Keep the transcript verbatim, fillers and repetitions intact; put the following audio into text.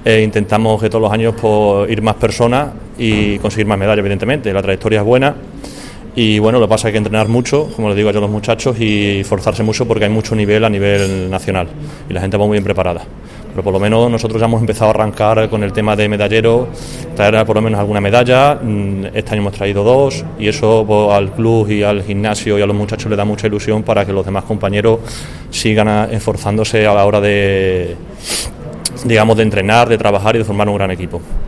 eh, intentamos que todos los años pues, ir más personas y conseguir más medallas, evidentemente. La trayectoria es buena y bueno, lo que pasa es que hay que entrenar mucho, como les digo yo a los muchachos, y esforzarse mucho porque hay mucho nivel a nivel nacional y la gente va muy bien preparada. Pero por lo menos nosotros ya hemos empezado a arrancar con el tema de medalleros, traer por lo menos alguna medalla. Este año hemos traído dos y eso pues, al club y al gimnasio y a los muchachos les da mucha ilusión para que los demás compañeros sigan esforzándose a la hora de, digamos, de entrenar, de trabajar y de formar un gran equipo.